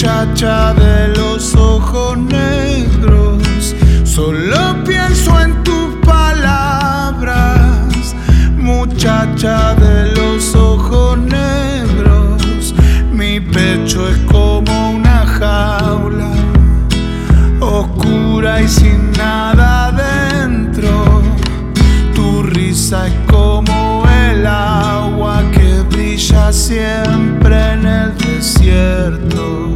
muchacha de los ojos negros, solo pienso en tus palabras. Muchacha de los ojos negros, mi pecho es como una jaula oscura y sin nada dentro. Tu risa es como el agua que brilla siempre en el desierto.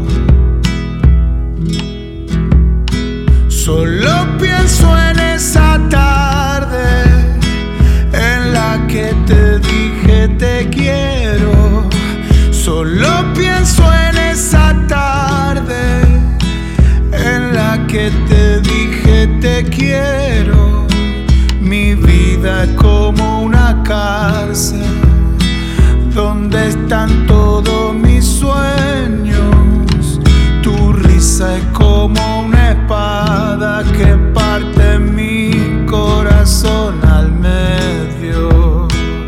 Solo pienso en esa tarde en la que te dije te quiero. Solo pienso en esa tarde en la que te dije te quiero. Mi vida es como una cárcel donde están todos mis sueños. Tu risa es como una espada que parte mi corazón al medio.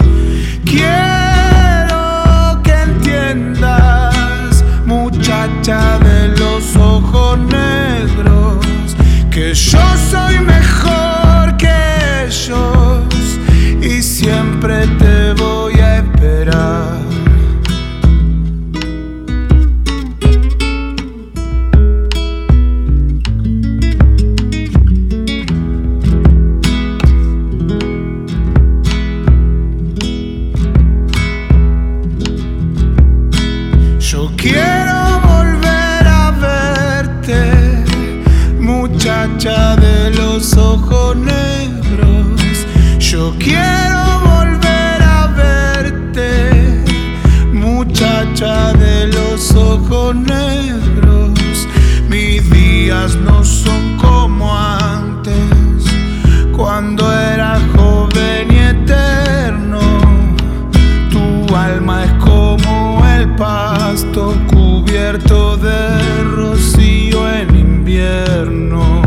Quiero que entiendas, muchacha de los ojos negros, que yo soy mejor que ellos y siempre te voy a esperar. Yo quiero volver a verte, muchacha de los ojos negros. Yo quiero volver a verte, muchacha de los ojos negros. Mis días no son como antes, cuando era joven y eterno. Tu alma es como el pasto cubierto de rocío en invierno.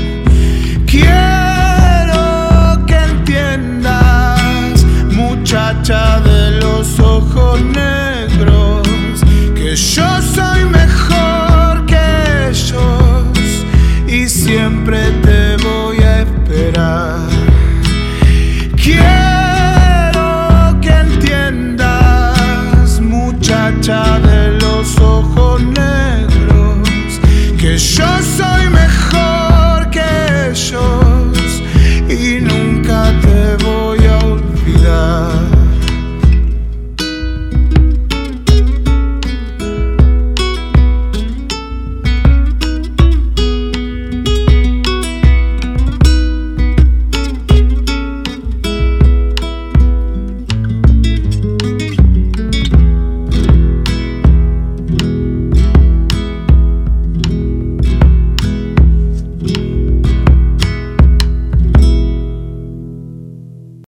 Quiero que entiendas, muchacha de los ojos negros, que yo soy mejor que ellos y siempre te voy a esperar. Quiero que entiendas, muchacha de